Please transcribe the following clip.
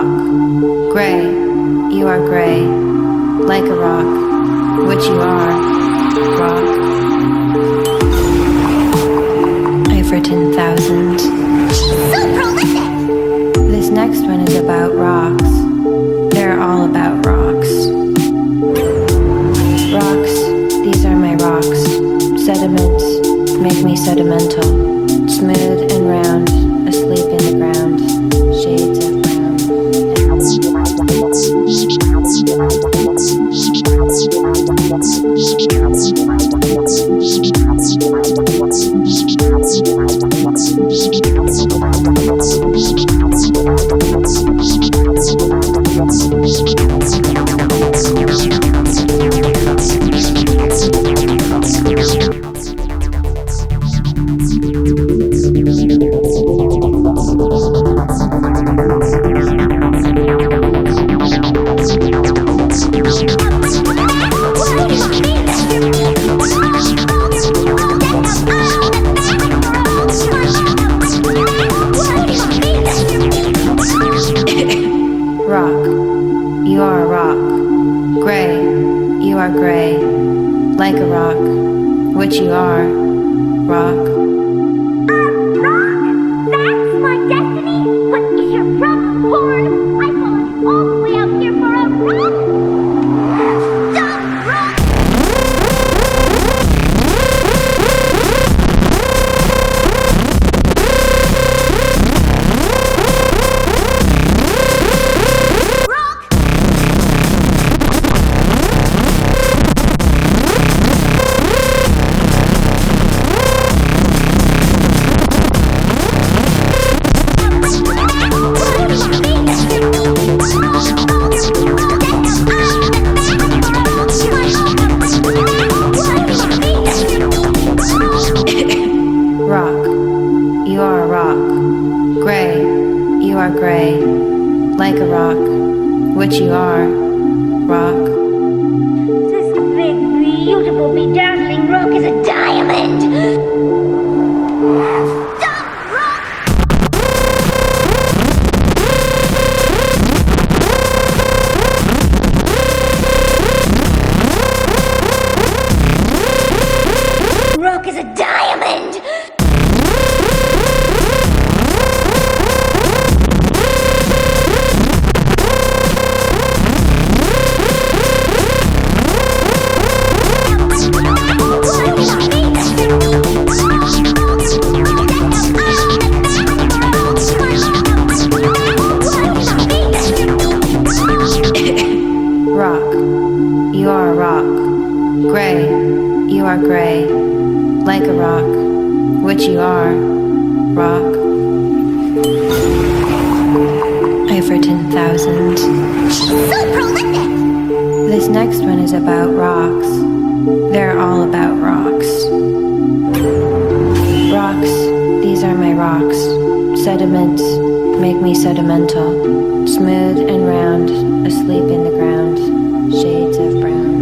rock. Gray, you are gray, like a rock, which you are, rock. I've written thousands. So prolific! This next one is about rocks. They're all about rocks. Rocks, these are my rocks. Sediments make me sedimental. Smooth and round, asleep in the ground. Shades of brown. Rock, you are a rock. Gray, you are gray, like a rock, which you are, rock. Rock? That's my destiny? What is your problem, Horn? I followed you all the way out here for a rock? Stop, rock! Rock, you are a rock. Gray, you are gray, like a rock, which you are, rock. This big, beautiful, bedazzling rock is a diamond! Stop, rock! Rock is a diamond! Rock, you are a rock. Gray, you are gray, like a rock, which you are, rock. I've written thousands. So prolific! This next one is about rocks. They're all about rocks. Rocks, these are my rocks. Sediments make me sedimental. Smooth and round, asleep in the ground. Shades of brown.